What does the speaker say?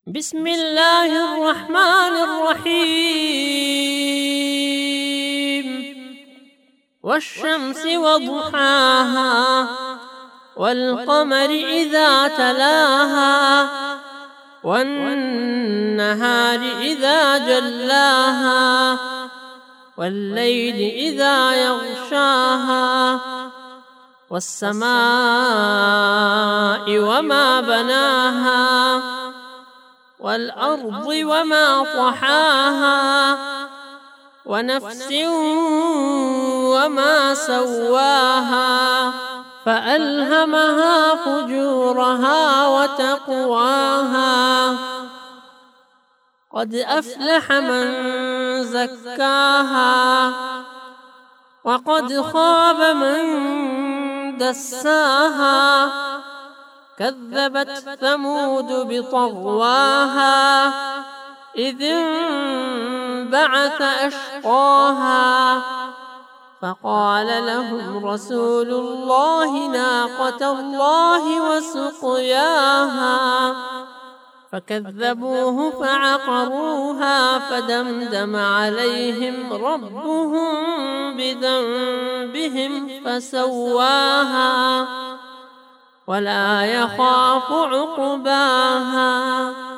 بسم الله الرحمن الرحيم. والشمس وضحاها والقمر إذا تلاها والنهار إذا جلاها والليل إذا يغشاها والسماء وما بناها والأرض وما طحاها ونفس وما سواها فألهمها فجورها وتقواها. قد أفلح من زكاها وقد خاب من دساها. كذبت ثمود بطغواها إذ انبعث أشقاها فقال لهم رسول الله ناقة الله وسقياها فكذبوه فعقروها فدمدم عليهم ربهم بذنبهم فسواها ولا يخاف عقباها.